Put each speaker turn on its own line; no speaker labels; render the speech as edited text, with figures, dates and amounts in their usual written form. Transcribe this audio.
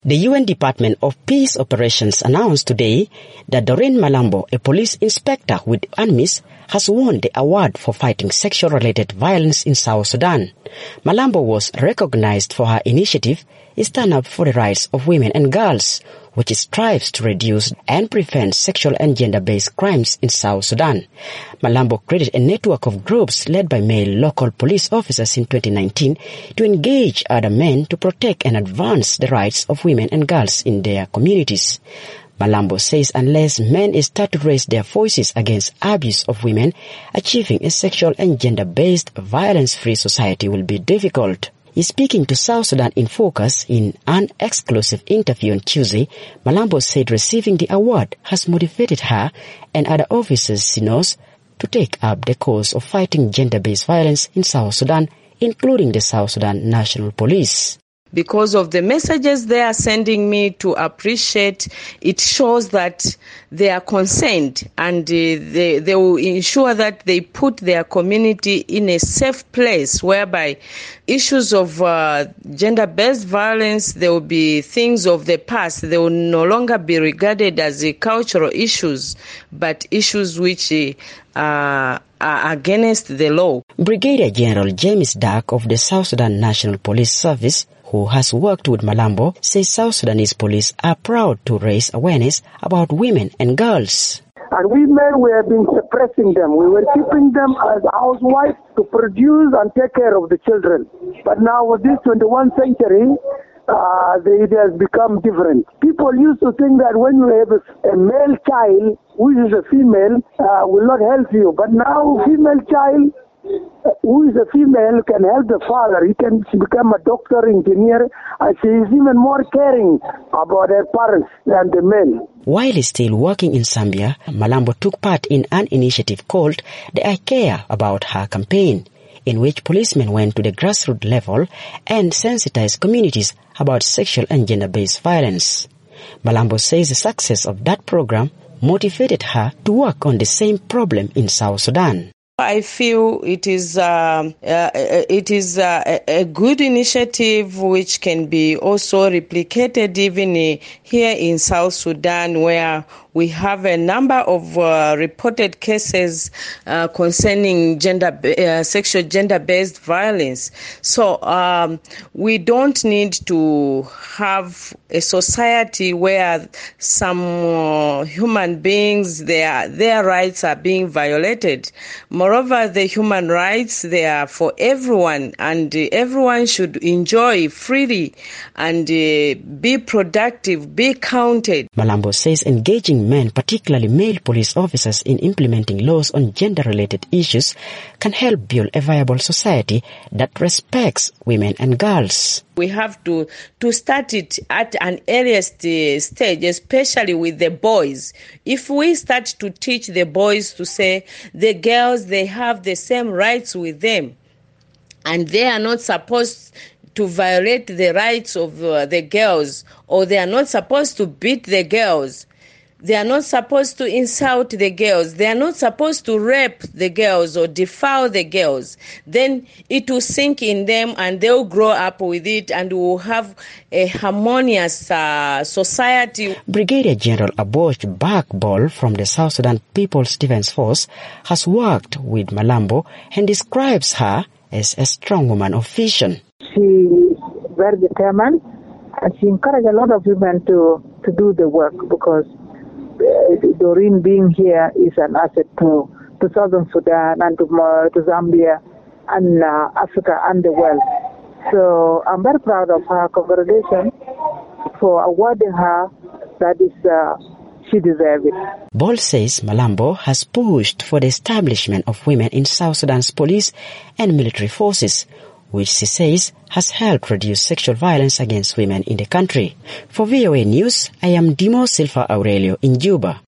The UN Department of Peace Operations announced today that Doreen Malambo, a police inspector with UNMISS, has won the award for fighting sexual-related violence in South Sudan. Malambo was recognized for her initiative, Stand Up for the Rights of Women and Girls, which strives to reduce and prevent sexual and gender-based crimes in South Sudan. Malambo created a network of groups led by male local police officers in 2019 to engage other men to protect and advance the rights of women and girls in their communities. Malambo says unless men start to raise their voices against abuse of women, achieving a sexual and gender-based violence-free society will be difficult. Speaking to South Sudan in Focus in an exclusive interview on Tuesday, Malambo said receiving the award has motivated her and other officers she knows to take up the cause of fighting gender-based violence in South Sudan, including the South Sudan National Police.
Because of the messages they are sending me to appreciate, it shows that they are concerned and they will ensure that they put their community in a safe place whereby issues of gender-based violence, there will be things of the past. They will no longer be regarded as cultural issues, but issues which are against the law.
Brigadier General James Dark of the South Sudan National Police Service, who has worked with Malambo, says South Sudanese police are proud to raise awareness about women and girls.
And we men, we have been suppressing them. We were keeping them as housewives to produce and take care of the children. But now with this 21st century, it has become different. People used to think that when you have a male child, who is a female, will not help you. But now female child, who is a female, can help the father. He can become a doctor, engineer, and she is even more caring about her parents than the male.
While still working in Zambia, Malambo took part in an initiative called the I Care About Her campaign, in which policemen went to the grassroots level and sensitized communities about sexual and gender-based violence. Malambo says the success of that program motivated her to work on the same problem in South Sudan.
I feel it is a good initiative which can be also replicated even here in South Sudan, where we have a number of reported cases concerning sexual gender-based violence. So we don't need to have a society where some human beings, their rights are being violated. Moreover, the human rights, they are for everyone, and everyone should enjoy freely and be productive, be counted.
Malambo says engaging men, particularly male police officers, in implementing laws on gender-related issues can help build a viable society that respects women and girls.
We have to start it at an earliest stage, especially with the boys. If we start to teach the boys to say the girls, they have the same rights with them, and they are not supposed to violate the rights of the girls, or they are not supposed to beat the girls. They are not supposed to insult the girls. They are not supposed to rape the girls or defile the girls. Then it will sink in them and they'll grow up with it, and we'll have a harmonious society.
Brigadier General Aboch Bakbol from the South Sudan People's Defense Force has worked with Malambo and describes her as a strong woman of vision.
She is very determined, and she encouraged a lot of women to do the work, because Doreen being here is an asset to Southern Sudan and to Zambia and Africa and the world. So I'm very proud of her. Congratulations for awarding her. That is, she deserves it.
Ball says Malambo has pushed for the establishment of women in South Sudan's police and military forces, which she says has helped reduce sexual violence against women in the country. For VOA News, I am Dimo Silva Aurelio in Juba.